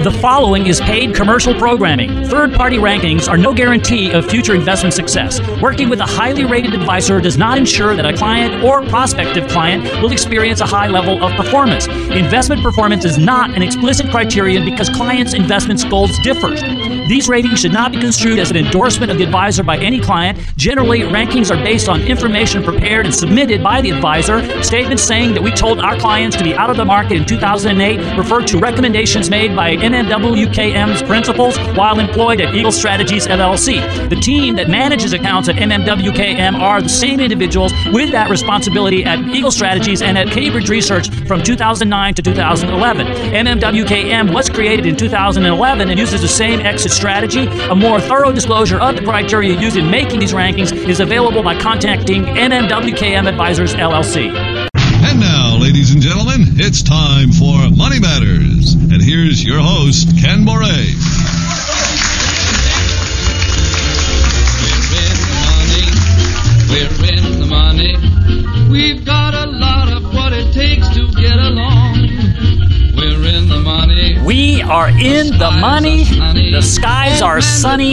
The following is paid commercial programming. Third-party rankings are no guarantee of future investment success. Working with a highly rated advisor does not ensure that a client or prospective client will experience a high level of performance. Investment performance is not an explicit criterion because clients' investment goals differ. These ratings should not be construed as an endorsement of the advisor by any client. Generally, rankings are based on information prepared and submitted by the advisor. Statements saying that we told our clients to be out of the market in 2008 refer to recommendations made by MMWKM's principals while employed at Eagle Strategies LLC. The team that manages accounts at MMWKM are the same individuals with that responsibility at Eagle Strategies and at Cambridge Research from 2009 to 2011. MMWKM was created in 2011 and uses the same exit strategy. A more thorough disclosure of the criteria used in making these rankings is available by contacting MMWKM Advisors LLC. And now, ladies and gentlemen, it's time for Money Matters. And here's your host, Ken Moray. We're in the money. We've got a lot of what it takes to get along. We're in the money. We are in the money. The skies are sunny.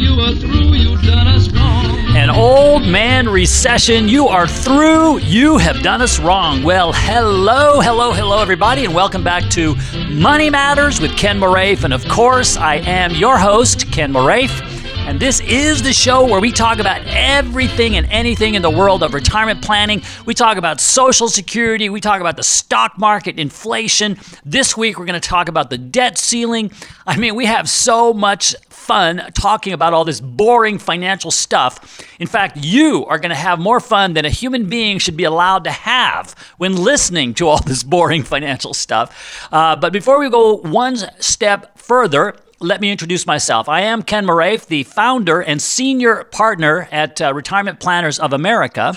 An old man recession. You are through. You have done us wrong. Well, hello, everybody, and welcome back to Money Matters with Ken Moraif. And of course, I am your host, Ken Moraif. And this is the show where we talk about everything and anything in the world of retirement planning. We talk about Social Security. We talk about the stock market, inflation. This week, we're going to talk about the debt ceiling. I mean, we have so much fun talking about all this boring financial stuff. In fact, you are going to have more fun than a human being should be allowed to have when listening to all this boring financial stuff. But before we go one step further, let me introduce myself. I am Ken Moraif, the founder and senior partner at Retirement Planners of America.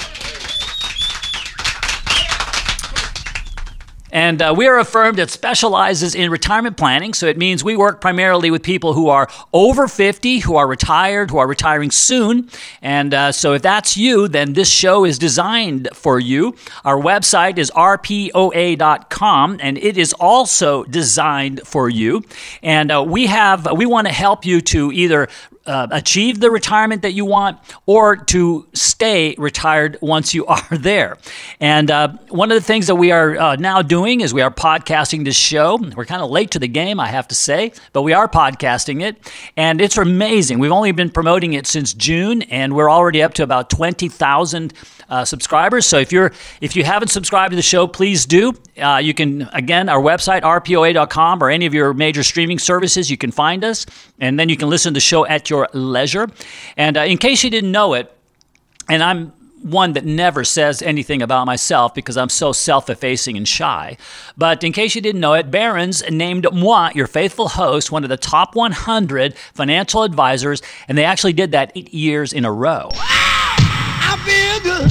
And we are a firm that specializes in retirement planning. So it means we work primarily with people who are over 50, who are retired, who are retiring soon. And so if that's you, then this show is designed for you. Our website is rpoa.com, and it is also designed for you. And we want to help you to either achieve the retirement that you want or to stay retired once you are there. And one of the things that we are now doing is we are podcasting this show. We're kind of late to the game, I have to say, but we are podcasting it, and it's amazing. We've only been promoting it since June, and we're already up to about 20,000 subscribers. So if you haven't subscribed to the show, please do. You can, again, our website, rpoa.com, or any of your major streaming services, you can find us, and then you can listen to the show at your leisure. And in case you didn't know it, and I'm one that never says anything about myself because I'm so self-effacing and shy. But in case you didn't know it, Barron's named moi, your faithful host, one of the top 100 financial advisors, and they actually did that 8 years in a row. I feel good.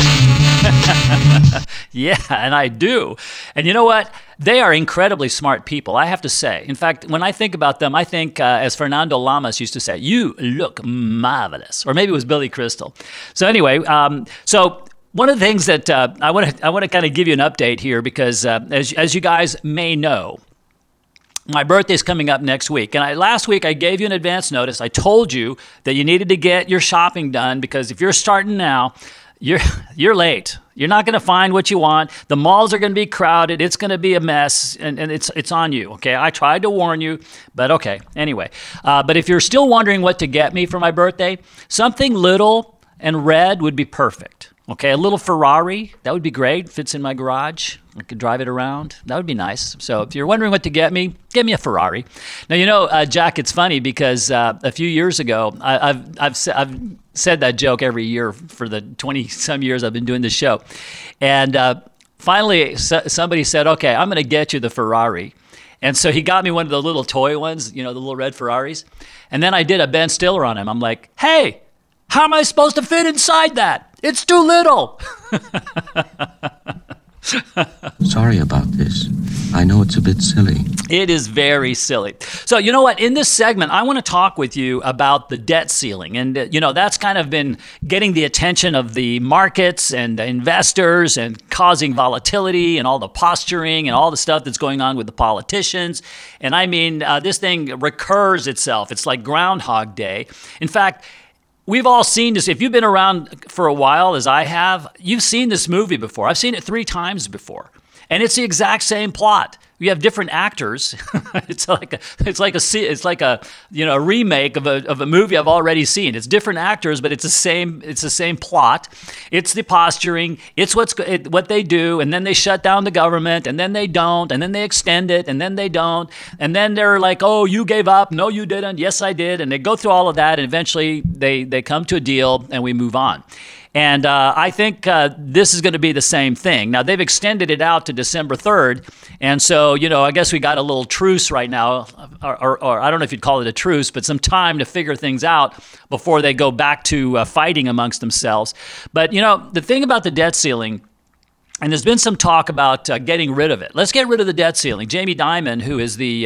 Yeah, and I do. And you know what? They are incredibly smart people, I have to say. In fact, when I think about them, I think, as Fernando Lamas used to say, you look marvelous. Or maybe it was Billy Crystal. So anyway, so one of the things that I want to kind of give you an update here because as you guys may know, my birthday's coming up next week. And last week, I gave you an advance notice. I told you that you needed to get your shopping done because if you're starting now, you're late. You're not going to find what you want. The malls are going to be crowded. It's going to be a mess, and it's on you, okay? I tried to warn you, but okay. Anyway, but if you're still wondering what to get me for my birthday, something little and red would be perfect, okay? A little Ferrari, that would be great. Fits in my garage. I could drive it around. That would be nice. So if you're wondering what to get me a Ferrari. Now, you know, Jack, it's funny because a few years ago, I've said that joke every year for the 20-some years I've been doing this show. And finally, somebody said, okay, I'm going to get you the Ferrari. And so he got me one of the little toy ones, you know, the little red Ferraris. And then I did a Ben Stiller on him. I'm like, hey, how am I supposed to fit inside that? It's too little. Sorry about this. I know it's a bit silly. It is very silly. So, you know what? In this segment, I want to talk with you about the debt ceiling. And, that's kind of been getting the attention of the markets and investors and causing volatility and all the posturing and all the stuff that's going on with the politicians. And I mean, this thing recurs itself. It's like Groundhog Day. In fact, we've all seen this. If you've been around for a while, as I have, you've seen this movie before. I've seen it 3 times before. And it's the exact same plot. You have different actors. It's like a remake of a movie I've already seen. It's different actors, but it's the same plot. It's the posturing. It's what they do, and then they shut down the government, and then they don't, and then they extend it, and then they don't, and then they're like, "Oh, you gave up. No, you didn't. Yes, I did." And they go through all of that, and eventually they come to a deal, and we move on. And I think this is going to be the same thing. Now, they've extended it out to December 3rd. And so, I guess we got a little truce right now, or I don't know if you'd call it a truce, but some time to figure things out before they go back to fighting amongst themselves. But, the thing about the debt ceiling, and there's been some talk about getting rid of it. Let's get rid of the debt ceiling. Jamie Dimon, who is the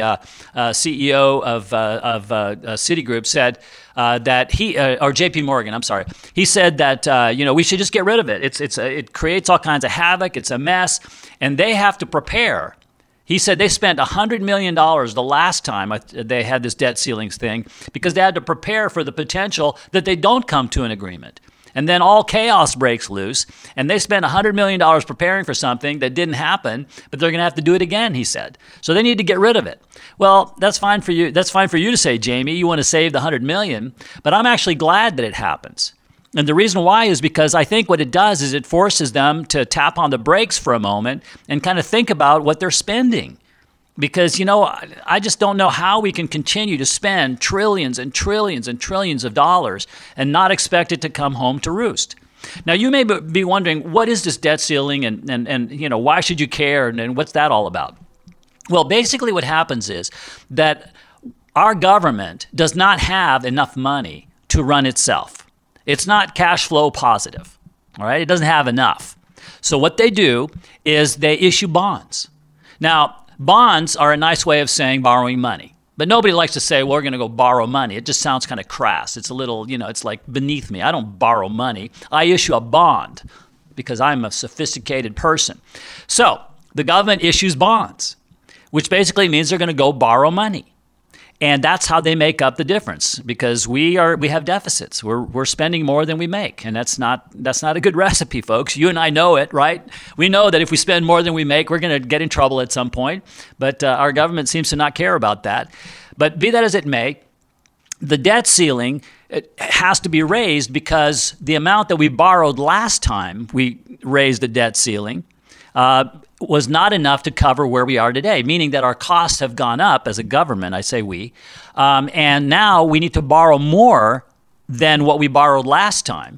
CEO of Citigroup, said that or J.P. Morgan, I'm sorry. He said that we should just get rid of it. It creates all kinds of havoc. It's a mess, and they have to prepare. He said they spent $100 million the last time they had this debt ceilings thing because they had to prepare for the potential that they don't come to an agreement. And then all chaos breaks loose, and they spent $100 million preparing for something that didn't happen, but they're going to have to do it again, he said. So they need to get rid of it. Well, that's fine for you. That's fine for you to say, Jamie. You want to save the $100 million, but I'm actually glad that it happens. And the reason why is because I think what it does is it forces them to tap on the brakes for a moment and kind of think about what they're spending. Because, I just don't know how we can continue to spend trillions and trillions and trillions of dollars and not expect it to come home to roost. Now, you may be wondering, what is this debt ceiling and why should you care and what's that all about? Well, basically what happens is that our government does not have enough money to run itself. It's not cash flow positive, all right? It doesn't have enough. So what they do is they issue bonds. Now, bonds are a nice way of saying borrowing money. But nobody likes to say, well, we're going to go borrow money. It just sounds kind of crass. It's a little, it's like beneath me. I don't borrow money. I issue a bond because I'm a sophisticated person. So the government issues bonds, which basically means they're going to go borrow money. And that's how they make up the difference because we have deficits. We're spending more than we make, and that's not a good recipe, folks. You and I know it, right? We know that if we spend more than we make, we're going to get in trouble at some point. But our government seems to not care about that. But be that as it may, the debt ceiling has to be raised because the amount that we borrowed last time we raised the debt ceiling was not enough to cover where we are today, meaning that our costs have gone up as a government, I say we, and now we need to borrow more than what we borrowed last time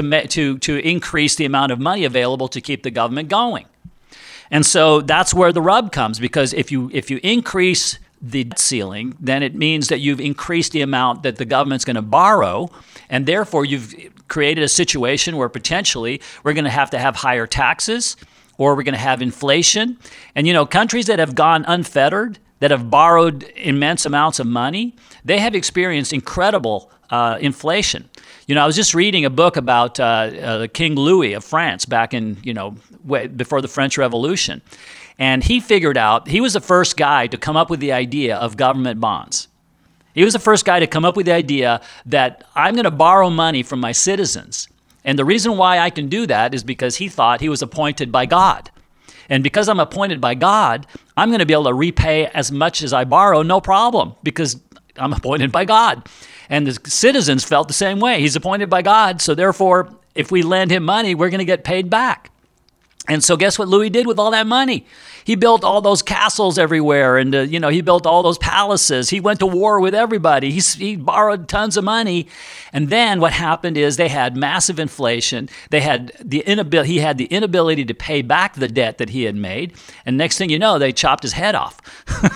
to increase the amount of money available to keep the government going. And so that's where the rub comes, because if you increase the debt ceiling, then it means that you've increased the amount that the government's going to borrow, and therefore you've created a situation where potentially we're going to have higher taxes, or we're going to have inflation. And, countries that have gone unfettered, that have borrowed immense amounts of money, they have experienced incredible inflation. I was just reading a book about King Louis of France back in, way before the French Revolution. And he figured out, he was the first guy to come up with the idea of government bonds. He was the first guy to come up with the idea that I'm going to borrow money from my citizens. And the reason why I can do that is because he thought he was appointed by God. And because I'm appointed by God, I'm going to be able to repay as much as I borrow, no problem, because I'm appointed by God. And the citizens felt the same way. He's appointed by God, so therefore, if we lend him money, we're going to get paid back. And so guess what Louis did with all that money? He built all those castles everywhere, and he built all those palaces. He went to war with everybody. He borrowed tons of money, and then what happened is they had massive inflation. He had the inability to pay back the debt that he had made, and next thing you know, they chopped his head off.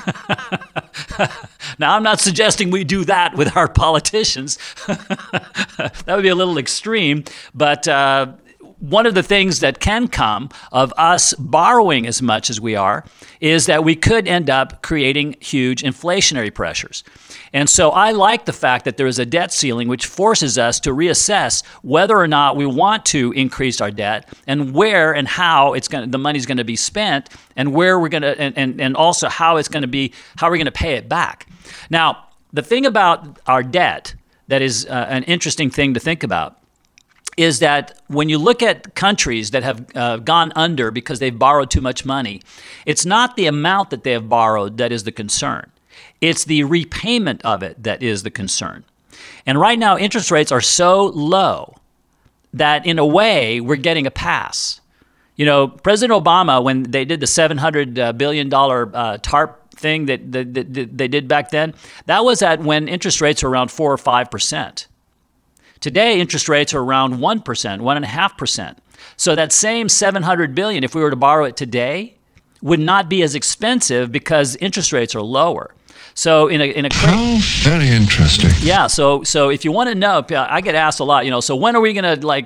Now, I'm not suggesting we do that with our politicians. That would be a little extreme, but one of the things that can come of us borrowing as much as we are is that we could end up creating huge inflationary pressures. And so I like the fact that there is a debt ceiling which forces us to reassess whether or not we want to increase our debt and where and how the money's going to be spent and where we're going to and also how we're going to pay it back. Now, the thing about our debt that is an interesting thing to think about is that when you look at countries that have gone under because they've borrowed too much money, it's not the amount that they have borrowed that is the concern. It's the repayment of it that is the concern. And right now, interest rates are so low that in a way, we're getting a pass. You know, President Obama, when they did the $700 billion TARP thing that they did back then, that was when interest rates were around 4 or 5%. Today, interest rates are around 1%, 1.5%. So that same $700 billion, if we were to borrow it today, would not be as expensive because interest rates are lower. So How very interesting. Yeah. So if you want to know, I get asked a lot. So when are we going to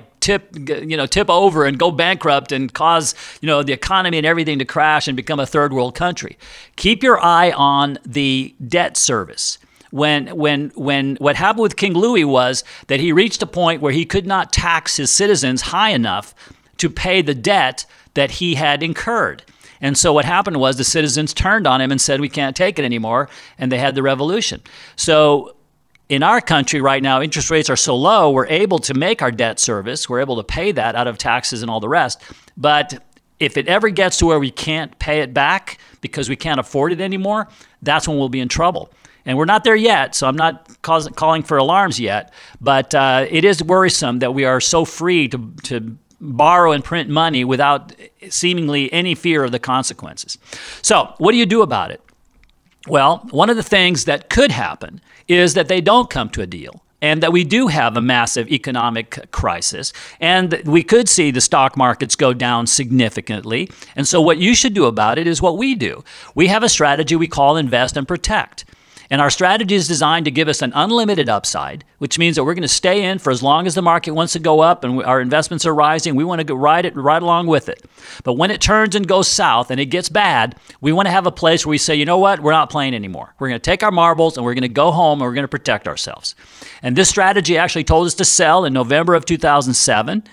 tip over and go bankrupt and cause the economy and everything to crash and become a third world country? Keep your eye on the debt service. When what happened with King Louis was that he reached a point where he could not tax his citizens high enough to pay the debt that he had incurred. And so what happened was the citizens turned on him and said, we can't take it anymore, and they had the revolution. So in our country right now, interest rates are so low, we're able to make our debt service. We're able to pay that out of taxes and all the rest. But if it ever gets to where we can't pay it back because we can't afford it anymore, that's when we'll be in trouble. And we're not there yet, so I'm not calling for alarms yet. But it is worrisome that we are so free to borrow and print money without seemingly any fear of the consequences. So what do you do about it? Well, one of the things that could happen is that they don't come to a deal and that we do have a massive economic crisis and we could see the stock markets go down significantly. And so what you should do about it is what we do. We have a strategy we call Invest and Protect. And our strategy is designed to give us an unlimited upside, which means that we're going to stay in for as long as the market wants to go up and our investments are rising. We want to ride along with it. But when it turns and goes south and it gets bad, we want to have a place where we say, you know what, we're not playing anymore. We're going to take our marbles and we're going to go home and we're going to protect ourselves. And this strategy actually told us to sell in November of 2007,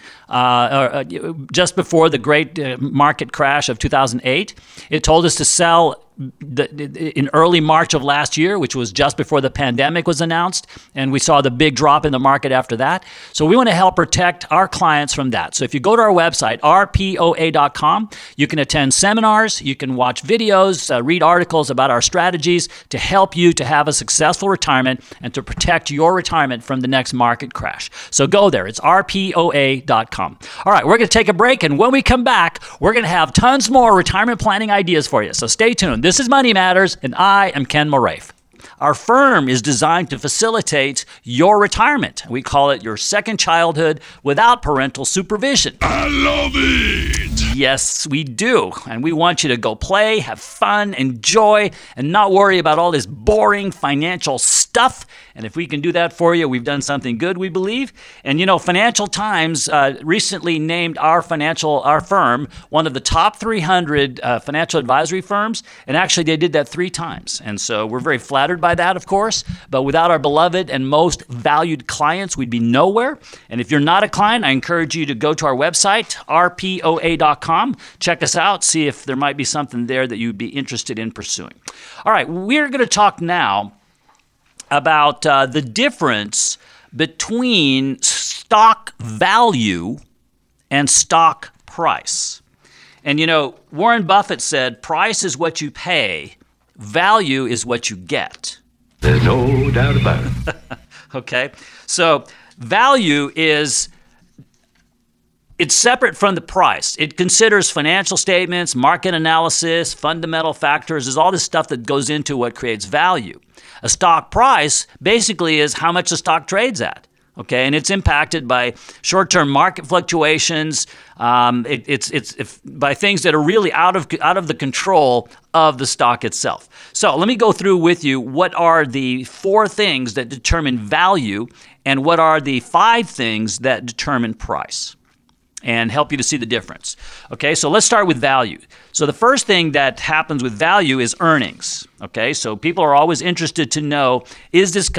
just before the great market crash of 2008. It told us to sell in early March of last year, which was just before the pandemic was announced, and we saw the big drop in the market after that. So we want to help protect our clients from that. So if you go to our website, rpoa.com, you can attend seminars, you can watch videos, read articles about our strategies to help you to have a successful retirement and to protect your retirement from the next market crash. So go there. It's rpoa.com. All right, we're going to take a break, and when we come back, we're going to have tons more retirement planning ideas for you. So stay tuned. This is Money Matters, and I am Ken Moraif. Our firm is designed to facilitate your retirement. We call it your second childhood without parental supervision. I love it! Yes, we do. And we want you to go play, have fun, enjoy, and not worry about all this boring financial stuff. And if we can do that for you, we've done something good, we believe. And Financial Times recently named our firm one of the top 300 financial advisory firms. And actually, they did that 3 times. And so we're very flattered by that, of course. But without our beloved and most valued clients, we'd be nowhere. And if you're not a client, I encourage you to go to our website, rpoa.com. Check us out, see if there might be something there that you'd be interested in pursuing. All right, we're going to talk now about the difference between stock value and stock price. And Warren Buffett said, price is what you pay, value is what you get. There's no doubt about it. Okay, so value it's separate from the price. It considers financial statements, market analysis, fundamental factors. There's all this stuff that goes into what creates value. A stock price basically is how much the stock trades at. Okay, and it's impacted by short-term market fluctuations. It's by things that are really out of the control of the stock itself. So let me go through with you what are the 4 things that determine value and what are the 5 things that determine price. and help you to see the difference. Okay, so let's start with value. So the first thing that happens with value is earnings. Okay, so people are always interested to know, is this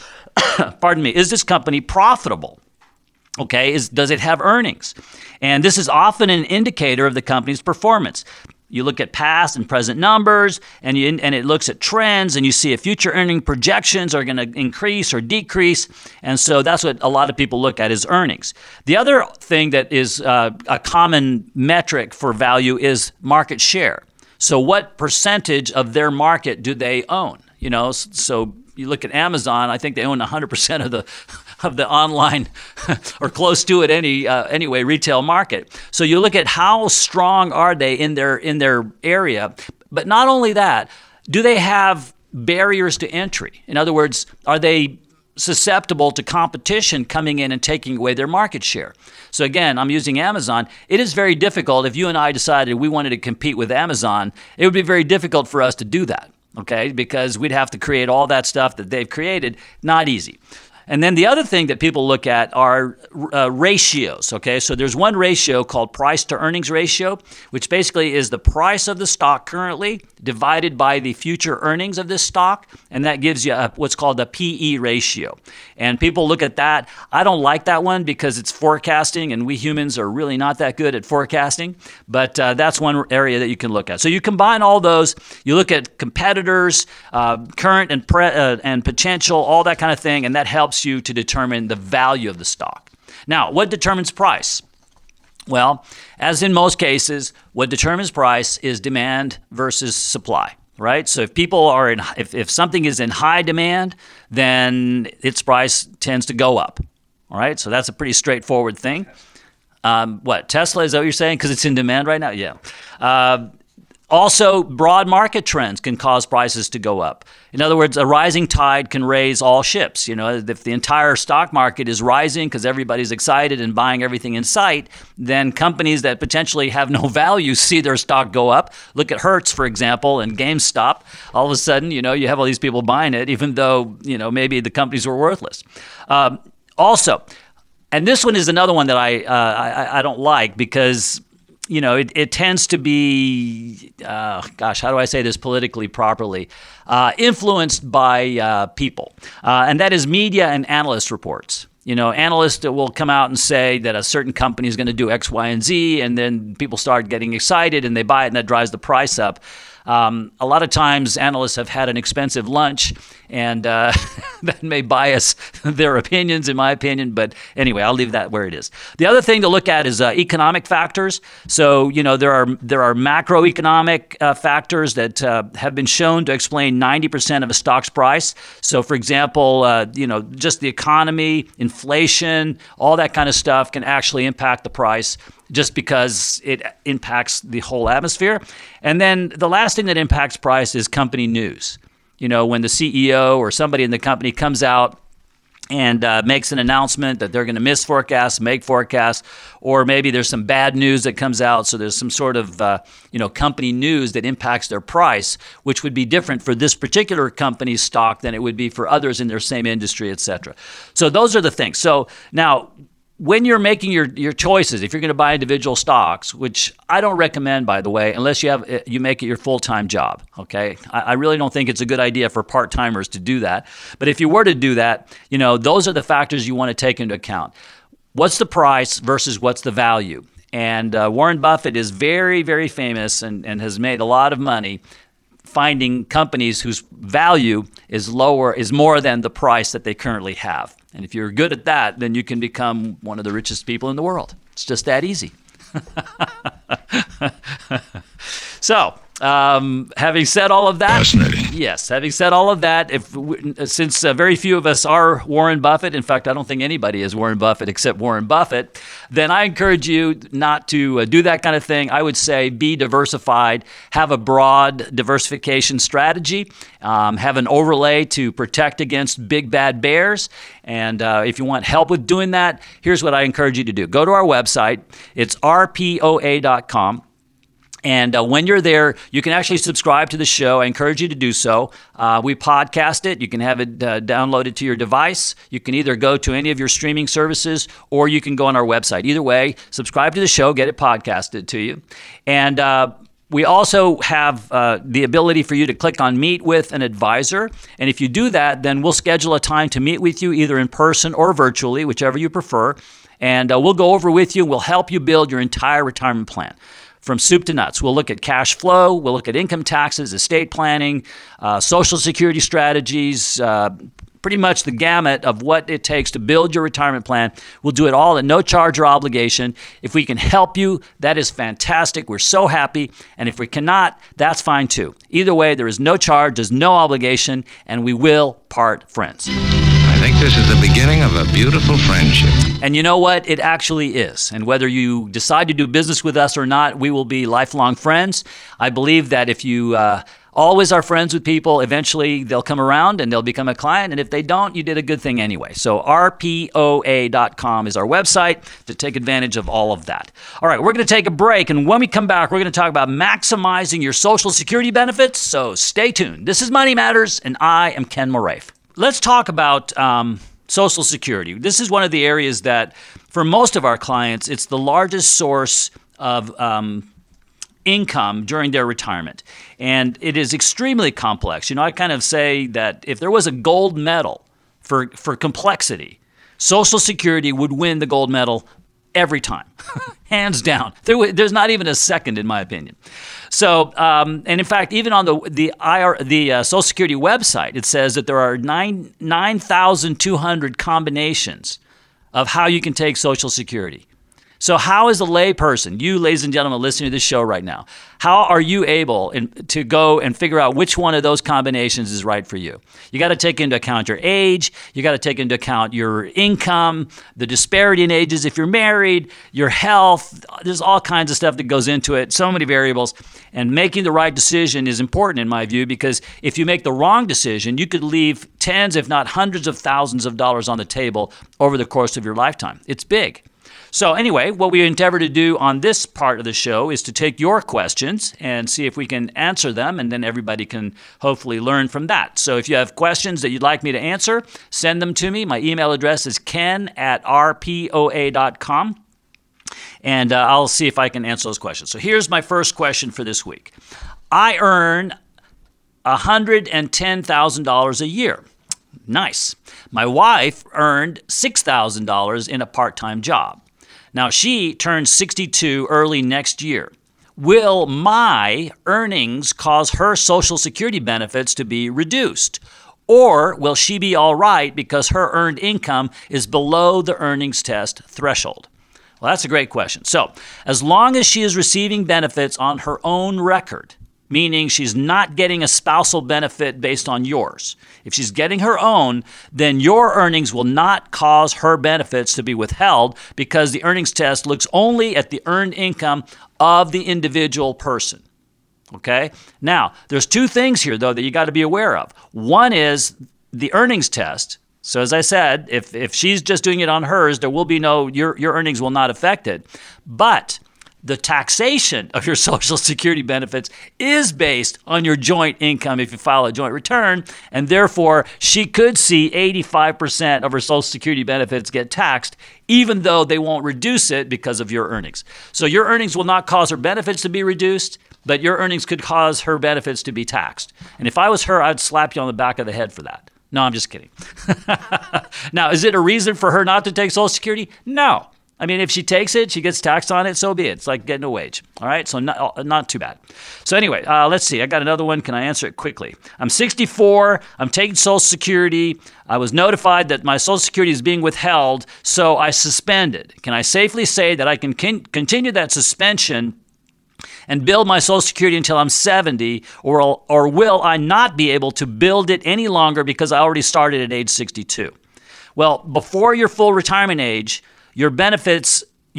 is this company profitable? Okay, does it have earnings? And this is often an indicator of the company's performance. You look at past and present numbers, and it looks at trends, and you see if future earning projections are going to increase or decrease. And so that's what a lot of people look at is earnings. The other thing that is a common metric for value is market share. So what percentage of their market do they own? You know, so you look at Amazon, I think they own 100% of the online or close to it anyway retail market. So you look at how strong are they in their area, but not only that, do they have barriers to entry? In other words, are they susceptible to competition coming in and taking away their market share? So again, I'm using Amazon. It is very difficult if you and I decided we wanted to compete with Amazon. It would be very difficult for us to do that. Okay, because we'd have to create all that stuff that they've created. Not easy. And then the other thing that people look at are ratios, okay? So there's one ratio called price to earnings ratio, which basically is the price of the stock currently divided by the future earnings of this stock, and that gives you what's called a PE ratio. And people look at that. I don't like that one because it's forecasting, and we humans are really not that good at forecasting, but that's one area that you can look at. So you combine all those, you look at competitors, current and potential, all that kind of thing, and that helps you to determine the value of the stock. Now, what determines price? Well, as in most cases, what determines price is demand versus supply, right? So if something is in high demand, then its price tends to go up, all right? So that's a pretty straightforward thing. Tesla, is that what you're saying? Because it's in demand right now? Yeah. Also, broad market trends can cause prices to go up. In other words, a rising tide can raise all ships. You know, if the entire stock market is rising because everybody's excited and buying everything in sight, then companies that potentially have no value see their stock go up. Look at Hertz, for example, and GameStop. All of a sudden, you know, you have all these people buying it, even though, you know, maybe the companies were worthless. Also, and this one is another one that I don't like because, you know, it tends to be, how do I say this politically properly? Influenced by people. And that is media and analyst reports. You know, analysts will come out and say that a certain company is going to do X, Y, and Z, and then people start getting excited and they buy it and that drives the price up. A lot of times analysts have had an expensive lunch, and that may bias their opinions, in my opinion. But anyway, I'll leave that where it is. The other thing to look at is economic factors. So, you know, there are macroeconomic factors that have been shown to explain 90% of a stock's price. So, for example, you know, just the economy, inflation, all that kind of stuff can actually impact the price, just because it impacts the whole atmosphere. And then the last thing that impacts price is company news. You know, when the CEO or somebody in the company comes out and makes an announcement that they're going to miss forecasts, make forecasts, or maybe there's some bad news that comes out, so there's some sort of company news that impacts their price, which would be different for this particular company's stock than it would be for others in their same industry, et cetera. So those are the things. So now, when you're making your choices, if you're going to buy individual stocks, which I don't recommend, by the way, unless you make it your full-time job, okay? I really don't think it's a good idea for part-timers to do that. But if you were to do that, you know, those are the factors you want to take into account. What's the price versus what's the value? And Warren Buffett is very, very famous and has made a lot of money finding companies whose value is more than the price that they currently have. And if you're good at that, then you can become one of the richest people in the world. It's just that easy. So, having said all of that, fascinating. Yes, having said all of that, since very few of us are Warren Buffett, in fact, I don't think anybody is Warren Buffett except Warren Buffett, then I encourage you not to do that kind of thing. I would say be diversified, have a broad diversification strategy, have an overlay to protect against big bad bears. And if you want help with doing that, here's what I encourage you to do. Go to our website. It's rpoa.com. And when you're there, you can actually subscribe to the show. I encourage you to do so. We podcast it. You can have it downloaded to your device. You can either go to any of your streaming services or you can go on our website. Either way, subscribe to the show, get it podcasted to you. And we also have the ability for you to click on Meet with an Advisor. And if you do that, then we'll schedule a time to meet with you either in person or virtually, whichever you prefer. And we'll go over with you. We'll help you build your entire retirement plan. From soup to nuts. We'll look at cash flow, we'll look at income taxes, estate planning, Social Security strategies, pretty much the gamut of what it takes to build your retirement plan. We'll do it all at no charge or obligation. If we can help you, that is fantastic. We're so happy. And if we cannot, that's fine too. Either way, there is no charge, there's no obligation, and we will part friends. I think this is the beginning of a beautiful friendship. And you know what? It actually is. And whether you decide to do business with us or not, we will be lifelong friends. I believe that if you always are friends with people, eventually they'll come around and they'll become a client. And if they don't, you did a good thing anyway. So rpoa.com is our website to take advantage of all of that. All right, we're going to take a break. And when we come back, we're going to talk about maximizing your Social Security benefits. So stay tuned. This is Money Matters, and I am Ken Moraif. Let's talk about Social Security. This is one of the areas that, for most of our clients, it's the largest source of income during their retirement. And it is extremely complex. You know, I kind of say that if there was a gold medal for complexity, Social Security would win the gold medal every time, hands down. There's not even a second, in my opinion. So, and in fact, even on the Social Security website, it says that there are 9,200 combinations of how you can take Social Security. So how is a layperson, you ladies and gentlemen listening to this show right now, how are you able to go and figure out which one of those combinations is right for you? You got to take into account your age, you got to take into account your income, the disparity in ages if you're married, your health. There's all kinds of stuff that goes into it, so many variables. And making the right decision is important in my view, because if you make the wrong decision, you could leave tens, if not hundreds of thousands of dollars on the table over the course of your lifetime. It's big. So anyway, what we endeavor to do on this part of the show is to take your questions and see if we can answer them, and then everybody can hopefully learn from that. So if you have questions that you'd like me to answer, send them to me. My email address is ken@rpoa.com, and I'll see if I can answer those questions. So here's my first question for this week. I earn $110,000 a year. Nice. My wife earned $6,000 in a part-time job. Now, she turns 62 early next year. Will my earnings cause her Social Security benefits to be reduced? Or will she be all right because her earned income is below the earnings test threshold? Well, that's a great question. So, as long as she is receiving benefits on her own record, meaning she's not getting a spousal benefit based on yours. If she's getting her own, then your earnings will not cause her benefits to be withheld, because the earnings test looks only at the earned income of the individual person. Okay? Now, there's two things here, though, that you got to be aware of. One is the earnings test. So as I said, if she's just doing it on hers, there will be your earnings will not affect it. But the taxation of your Social Security benefits is based on your joint income if you file a joint return, and therefore she could see 85% of her Social Security benefits get taxed, even though they won't reduce it because of your earnings. So your earnings will not cause her benefits to be reduced, but your earnings could cause her benefits to be taxed. And if I was her, I'd slap you on the back of the head for that. No, I'm just kidding. Now, is it a reason for her not to take Social Security? No. I mean, if she takes it, she gets taxed on it, so be it. It's like getting a wage. All right? So not too bad. So anyway, let's see. I got another one. Can I answer it quickly? I'm 64. I'm taking Social Security. I was notified that my Social Security is being withheld, so I suspended. Can I safely say that I can continue that suspension and build my Social Security until I'm 70, or will I not be able to build it any longer because I already started at age 62? Well, before your full retirement age, your benefit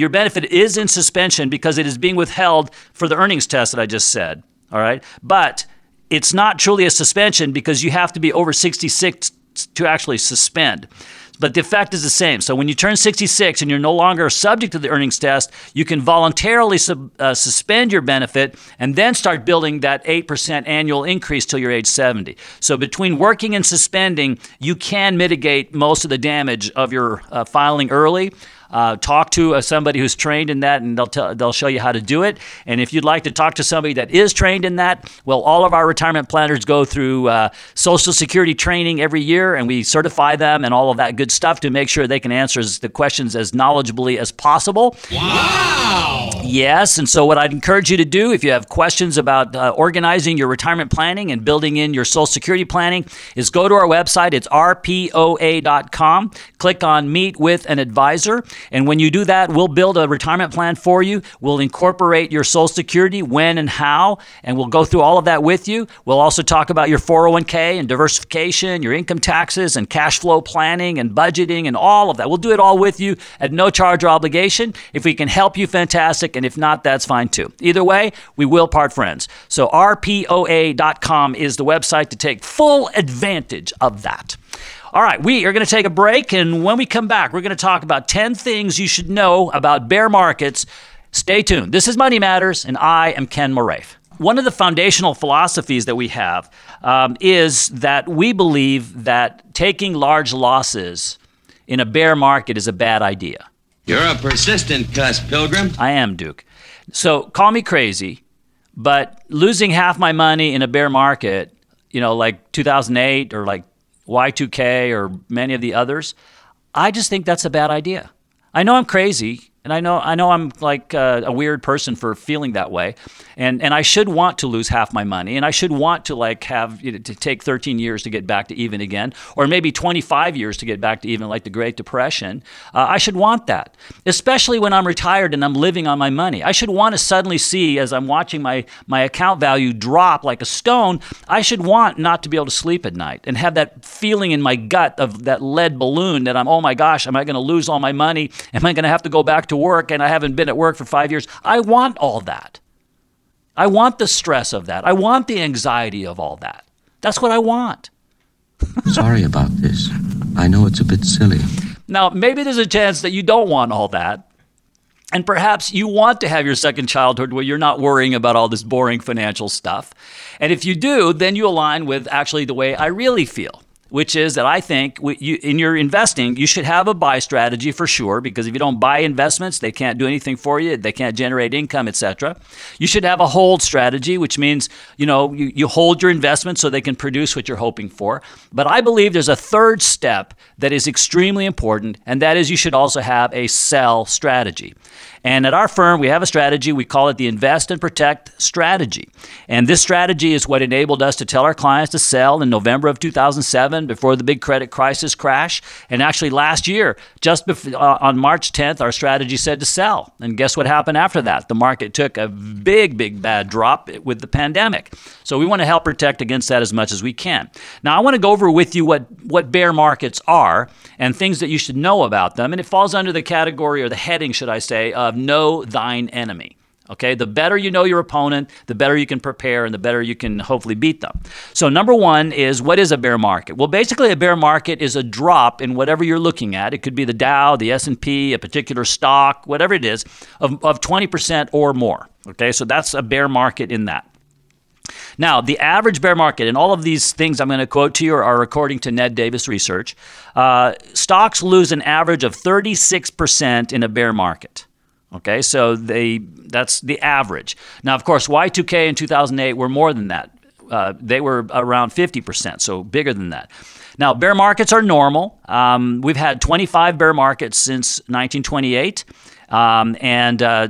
is in suspension because it is being withheld for the earnings test that I just said, all right? But it's not truly a suspension because you have to be over 66 to actually suspend. but the effect is the same. So when you turn 66 and you're no longer subject to the earnings test, you can voluntarily suspend your benefit and then start building that 8% annual increase till you're age 70. So between working and suspending, you can mitigate most of the damage of your filing early. Talk to somebody who's trained in that, and they'll show you how to do it. And if you'd like to talk to somebody that is trained in that, well, all of our retirement planners go through Social Security training every year, and we certify them and all of that good stuff to make sure they can answer the questions as knowledgeably as possible. Wow! Yes, and so what I'd encourage you to do, if you have questions about organizing your retirement planning and building in your Social Security planning, is go to our website. It's rpoa.com. Click on Meet with an Advisor. And when you do that, we'll build a retirement plan for you. We'll incorporate your Social Security, when and how, and we'll go through all of that with you. We'll also talk about your 401k and diversification, your income taxes and cash flow planning and budgeting and all of that. We'll do it all with you at no charge or obligation. If we can help you, fantastic. And if not, that's fine too. Either way, we will part friends. So rpoa.com is the website to take full advantage of that. All right, we are going to take a break, and when we come back, we're going to talk about 10 things you should know about bear markets. Stay tuned. This is Money Matters, and I am Ken Moraif. One of the foundational philosophies that we have is that we believe that taking large losses in a bear market is a bad idea. You're a persistent cuss, Pilgrim. I am, Duke. So call me crazy, but losing half my money in a bear market, like 2008 or like Y2K or many of the others, I just think that's a bad idea. I know I'm crazy, and I know I'm like a weird person for feeling that way, and I should want to lose half my money, and I should want to have to take 13 years to get back to even again, or maybe 25 years to get back to even, like the Great Depression. I should want that, especially when I'm retired and I'm living on my money. I should want to suddenly see, as I'm watching my account value drop like a stone, I should want not to be able to sleep at night and have that feeling in my gut of that lead balloon that oh my gosh, am I going to lose all my money? Am I going to have to go back to work, and I haven't been at work for 5 years? I want all that. I want the stress of that. I want the anxiety of all that. That's what I want. Sorry about this. I know it's a bit silly. Now, maybe there's a chance that you don't want all that. And perhaps you want to have your second childhood where you're not worrying about all this boring financial stuff. And if you do, then you align with actually the way I really feel, which is that I think in your investing, you should have a buy strategy for sure, because if you don't buy investments, they can't do anything for you. They can't generate income, etc. You should have a hold strategy, which means, you hold your investments so they can produce what you're hoping for. But I believe there's a third step that is extremely important, and that is you should also have a sell strategy. And at our firm, we have a strategy. We call it the Invest and Protect strategy. And this strategy is what enabled us to tell our clients to sell in November of 2007 before the big credit crisis crash. And actually last year, just on March 10th, our strategy said to sell. And guess what happened after that? The market took a big, big bad drop with the pandemic. So we want to help protect against that as much as we can. Now, I want to go over with you what bear markets are and things that you should know about them. And it falls under the category, or the heading, should I say, of know thine enemy. Okay, the better you know your opponent, the better you can prepare, and the better you can hopefully beat them. So number one is, what is a bear market? Well, basically a bear market is a drop in whatever you're looking at. It could be the Dow, the S&P, a particular stock, whatever it is, of 20% or more. Okay, so that's a bear market in that. Now, the average bear market, and all of these things I'm going to quote to you are according to Ned Davis research, stocks lose an average of 36% in a bear market. Okay, so that's the average. Now, of course, Y2K in 2008 were more than that. They were around 50%, so bigger than that. Now, bear markets are normal. We've had 25 bear markets since 1928, and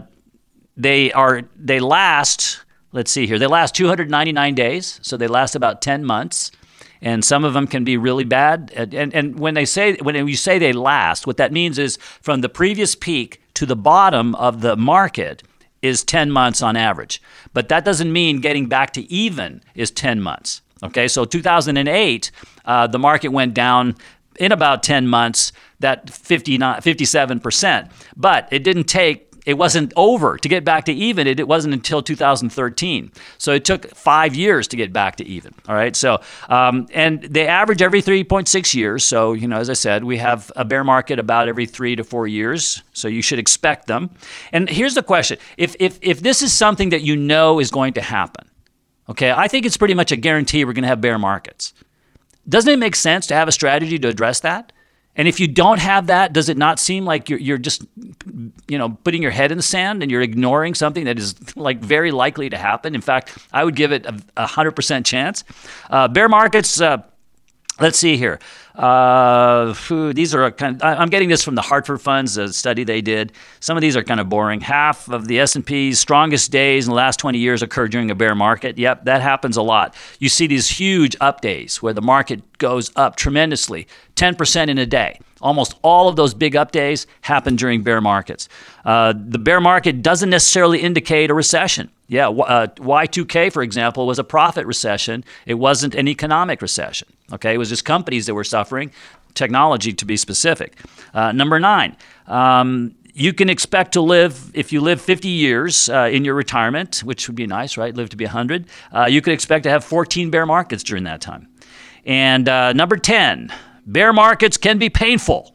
they last. Let's see here. They last 299 days, so they last about 10 months. And some of them can be really bad. And when you say they last, what that means is from the previous peak to the bottom of the market is 10 months on average. But that doesn't mean getting back to even is 10 months. Okay, so 2008, the market went down in about 10 months, that 57%. But it didn't take it wasn't over. To get back to even, it wasn't until 2013. So it took 5 years to get back to even. All right. So, and they average every 3.6 years. So, as I said, we have a bear market about every 3 to 4 years. So you should expect them. And here's the question. If this is something that you know is going to happen, okay, I think it's pretty much a guarantee we're going to have bear markets. Doesn't it make sense to have a strategy to address that? And if you don't have that, does it not seem like you're just, putting your head in the sand and you're ignoring something that is like very likely to happen? In fact, I would give it a 100% chance. Bear markets, let's see here. These are I'm getting this from the Hartford Funds, a study they did. Some of these are kind of boring. Half of the S&P's strongest days in the last 20 years occurred during a bear market. Yep, that happens a lot. You see these huge up days where the market goes up tremendously, 10% in a day. Almost all of those big up days happen during bear markets. The bear market doesn't necessarily indicate a recession. Yeah, Y2K, for example, was a profit recession. It wasn't an economic recession. Okay, it was just companies that were suffering, technology to be specific. Number 9, you can expect to live, if you live 50 years in your retirement, which would be nice, right? Live to be 100. You could expect to have 14 bear markets during that time. And number 10, bear markets can be painful.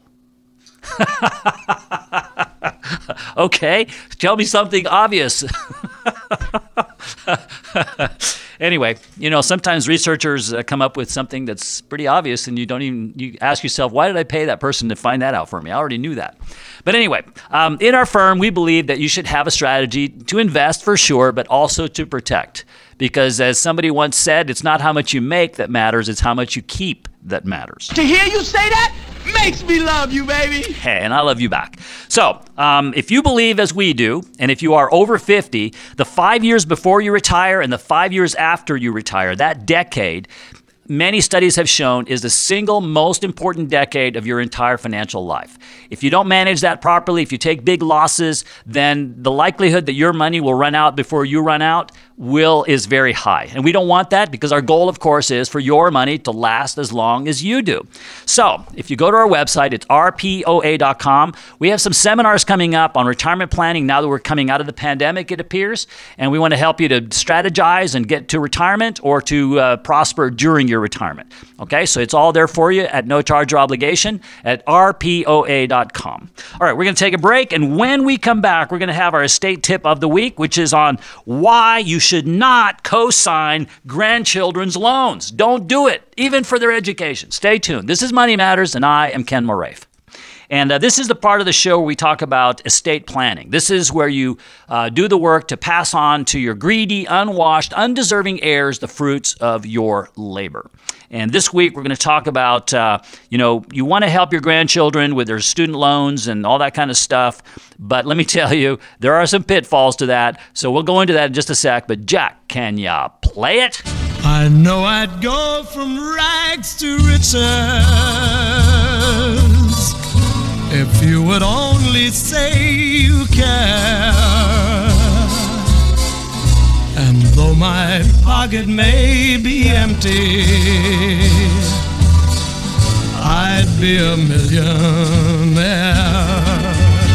Okay, tell me something obvious. Anyway, sometimes researchers come up with something that's pretty obvious, and you ask yourself, why did I pay that person to find that out for me? I already knew that. But anyway, in our firm, we believe that you should have a strategy to invest for sure, but also to protect. Because as somebody once said, it's not how much you make that matters, it's how much you keep that matters. To hear you say that makes me love you, baby. Hey, and I love you back. So, if you believe as we do, and if you are over 50, the 5 years before you retire and the 5 years after you retire, that decade, many studies have shown is the single most important decade of your entire financial life. If you don't manage that properly, if you take big losses, then the likelihood that your money will run out before you run out is very high. And we don't want that because our goal, of course, is for your money to last as long as you do. So if you go to our website, it's rpoa.com. We have some seminars coming up on retirement planning now that we're coming out of the pandemic, it appears. And we want to help you to strategize and get to retirement or to prosper during your retirement. Okay, so it's all there for you at no charge or obligation at rpoa.com. All right, we're going to take a break. And when we come back, we're going to have our estate tip of the week, which is on why you should not co-sign grandchildren's loans. Don't do it, even for their education. Stay tuned. This is Money Matters, and I am Ken Moraif. And this is the part of the show where we talk about estate planning. This is where you do the work to pass on to your greedy, unwashed, undeserving heirs the fruits of your labor. And this week we're going to talk about, you want to help your grandchildren with their student loans and all that kind of stuff. But let me tell you, there are some pitfalls to that. So we'll go into that in just a sec. But Jack, can ya play it? I know I'd go from rags to riches if you would only say you care. And though my pocket may be empty, I'd be a millionaire.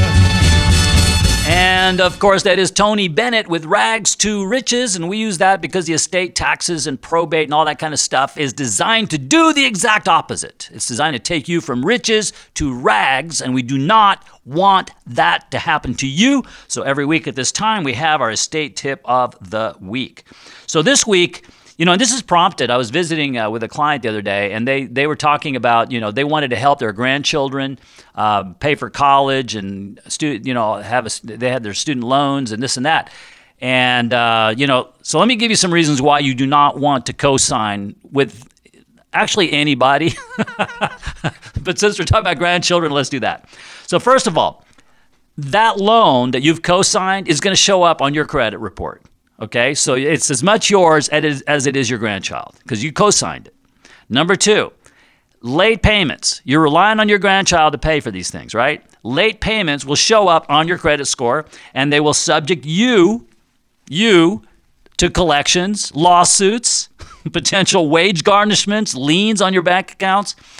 And of course, that is Tony Bennett with Rags to Riches. And we use that because the estate taxes and probate and all that kind of stuff is designed to do the exact opposite. It's designed to take you from riches to rags, and we do not want that to happen to you. So every week at this time, we have our estate tip of the week. So this week, and this is prompted. I was visiting with a client the other day, and they were talking about, they wanted to help their grandchildren pay for college and they had their student loans and this and that. And so let me give you some reasons why you do not want to co-sign with actually anybody. But since we're talking about grandchildren, let's do that. So first of all, that loan that you've co-signed is going to show up on your credit report. Okay, so it's as much yours as it is your grandchild because you co-signed it. Number 2, late payments. You're relying on your grandchild to pay for these things, right? Late payments will show up on your credit score, and they will subject you to collections, lawsuits, potential wage garnishments, liens on your bank accounts.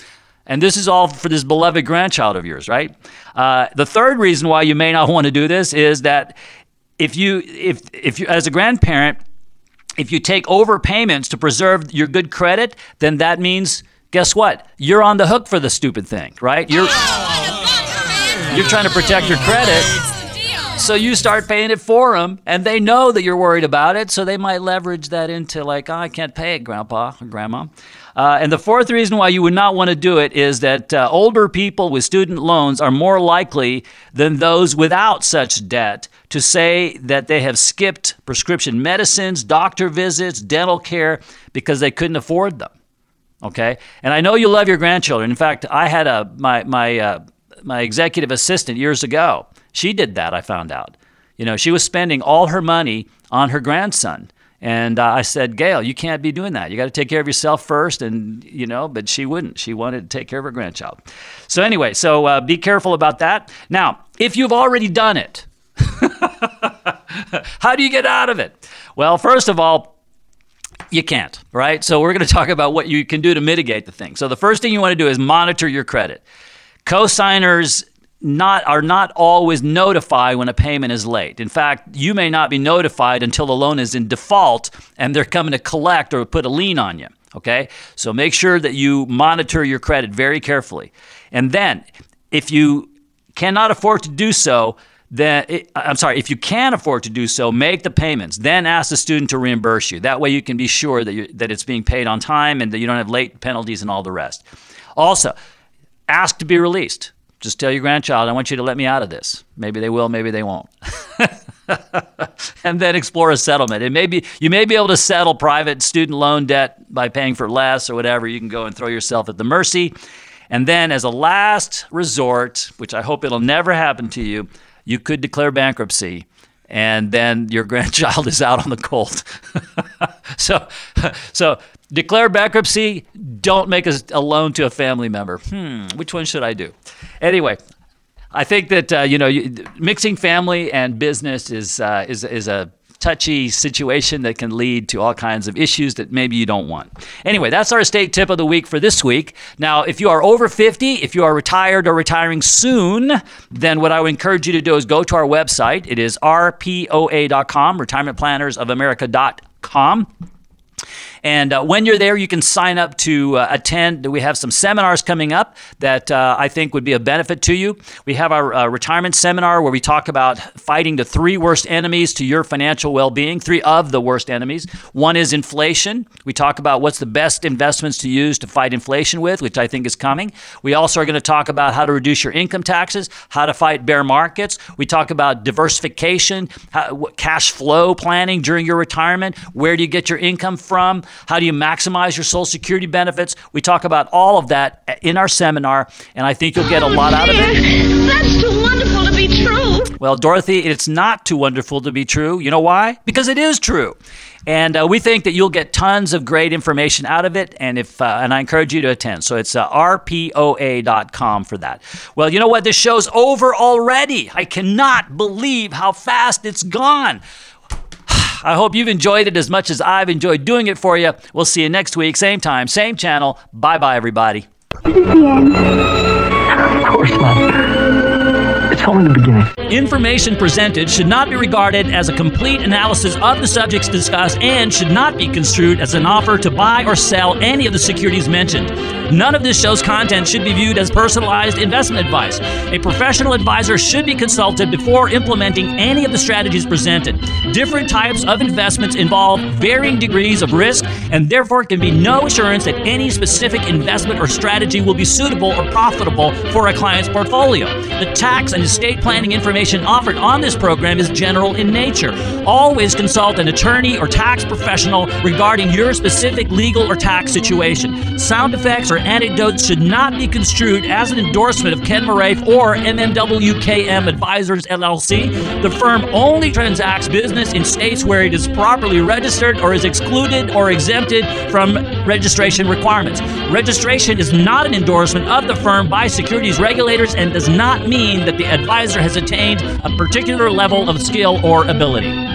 And this is all for this beloved grandchild of yours, right? The third reason why you may not want to do this is that if you, as a grandparent, if you take overpayments to preserve your good credit, then that means, guess what? You're on the hook for the stupid thing, right? You're trying to protect your credit. So you start paying it for them, and they know that you're worried about it, so they might leverage that into like, I can't pay it, Grandpa or Grandma. And the fourth reason why you would not want to do it is that older people with student loans are more likely than those without such debt to say that they have skipped prescription medicines, doctor visits, dental care because they couldn't afford them. Okay? And I know you love your grandchildren. In fact, I had my executive assistant years ago. She did that, I found out. She was spending all her money on her grandson. And I said, Gail, you can't be doing that. You got to take care of yourself first. And, but she wouldn't. She wanted to take care of her grandchild. So anyway, be careful about that. Now, if you've already done it, how do you get out of it? Well, first of all, you can't, right? So we're going to talk about what you can do to mitigate the thing. So the first thing you want to do is monitor your credit. Co-signers are not always notified when a payment is late. In fact, you may not be notified until the loan is in default and they're coming to collect or put a lien on you, okay? So make sure that you monitor your credit very carefully. And then, if you cannot afford to do so, if you can afford to do so, make the payments. Then ask the student to reimburse you. That way you can be sure that it's being paid on time and that you don't have late penalties and all the rest. Also, ask to be released. Just tell your grandchild, I want you to let me out of this. Maybe they will, maybe they won't. And then explore a settlement. You may be able to settle private student loan debt by paying for less or whatever. You can go and throw yourself at the mercy. And then as a last resort, which I hope it'll never happen to you, you could declare bankruptcy. And then your grandchild is out on the cold. So declare bankruptcy. Don't make a loan to a family member. Which one should I do? Anyway, I think that mixing family and business is a touchy situation that can lead to all kinds of issues that maybe you don't want. Anyway, that's our estate tip of the week for this week. Now, if you are over 50, if you are retired or retiring soon, then what I would encourage you to do is go to our website. It is rpoa.com, retirementplannersofamerica.com. And when you're there, you can sign up to attend. We have some seminars coming up that I think would be a benefit to you. We have our retirement seminar where we talk about fighting the 3 worst enemies to your financial well-being, 3 of the worst enemies. One is inflation. We talk about what's the best investments to use to fight inflation with, which I think is coming. We also are going to talk about how to reduce your income taxes, how to fight bear markets. We talk about diversification, cash flow planning during your retirement. Where do you get your income from? How do you maximize your Social Security benefits? We talk about all of that in our seminar, and I think you'll get a lot out of it. That's too wonderful to be true. Well, Dorothy, it's not too wonderful to be true. You know why? Because it is true. And we think that you'll get tons of great information out of it, and I encourage you to attend. So it's rpoa.com for that. Well, you know what? This show's over already. I cannot believe how fast it's gone. I hope you've enjoyed it as much as I've enjoyed doing it for you. We'll see you next week, same time, same channel. Bye-bye, everybody. Is it the end? Of course not. It's only the beginning. Information presented should not be regarded as a complete analysis of the subjects discussed and should not be construed as an offer to buy or sell any of the securities mentioned. None of this show's content should be viewed as personalized investment advice. A professional advisor should be consulted before implementing any of the strategies presented. Different types of investments involve varying degrees of risk, and therefore can be no assurance that any specific investment or strategy will be suitable or profitable for a client's portfolio. The tax and estate planning information offered on this program is general in nature. Always consult an attorney or tax professional regarding your specific legal or tax situation. Sound effects or anecdotes should not be construed as an endorsement of Ken Moraif or MMWKM Advisors LLC. The firm only transacts business in states where it is properly registered or is excluded or exempted from registration requirements. Registration is not an endorsement of the firm by securities regulators and does not mean that the advisor has attained a particular level of skill or ability.